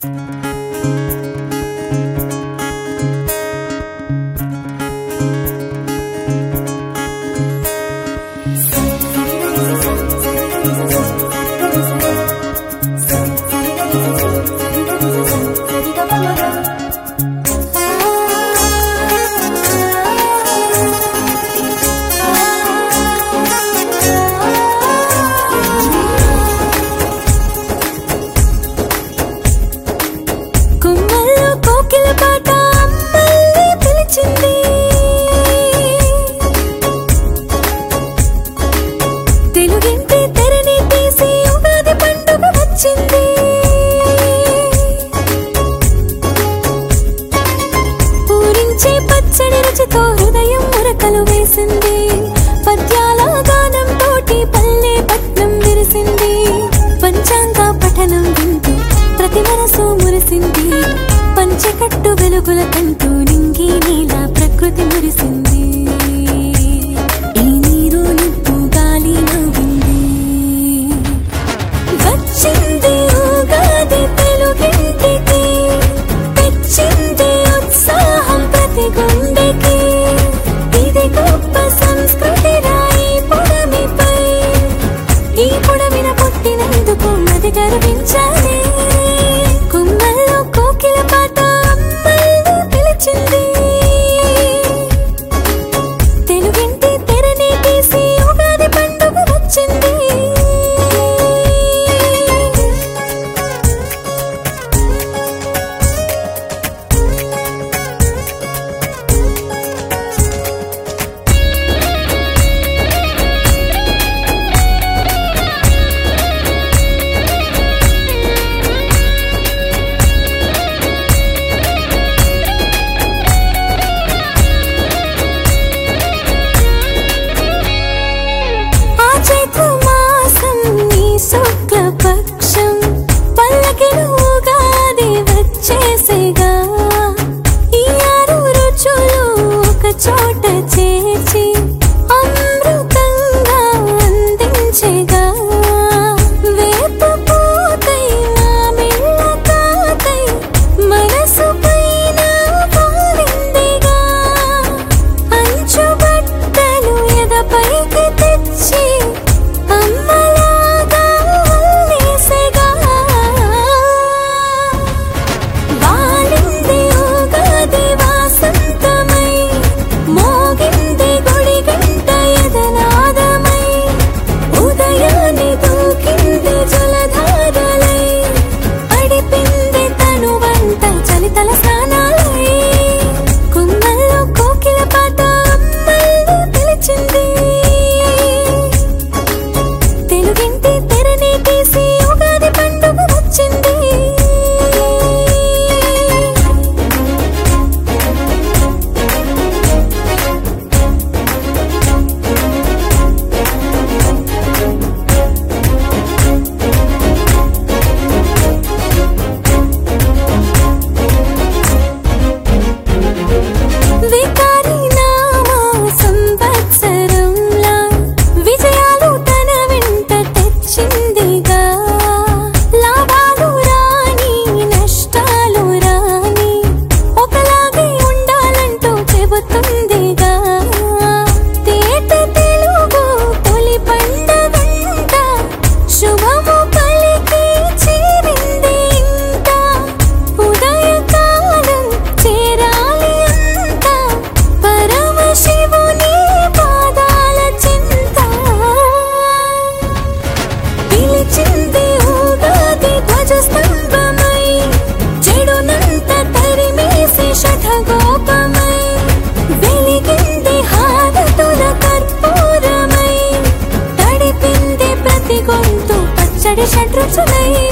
హృదయం మురకలు వేసింది, పద్యాల గానం తోటి పల్లె పట్నం విరిసింది. పంచాంగ పఠనం వింటూ ప్రతి మనసు మురిసింది, పంచకట్టు వెలుగుల కంటూ నింగి నీల ప్రకృతి మురిసింది. ఈ నీరు నిప్పు గాలి నవ్వింది, వచ్చింది ఉగాది తెలుగింటికి, తెచ్చింది ఉత్సాహం ప్రతి గుండెకి. ఇది గొప్ప సంస్కృతి రాయి పొడమిపై, ఈ పొడమిన పుట్టినందుకు అది గర్వించాలి. కొమ్మల్లో కోకిల పాట అమ్మల్ని పిలిచింది, తెలుగింటి తెరని తీసి ఉగాది పండుగ వచ్చింది. శుక్లపక్షం పల్లకిలో ఉగాది వచ్చేసేగా, ఈ 6 రుచులు ఒక చోట చేర్చి అమృతంగా అందించేగా. వేప పూతై మామిళ్ళ తాతై మనసు పైన వాలిందిగా, అంచు బట్టలు ఎదపైకి తెచ్చి షడ్రుచులై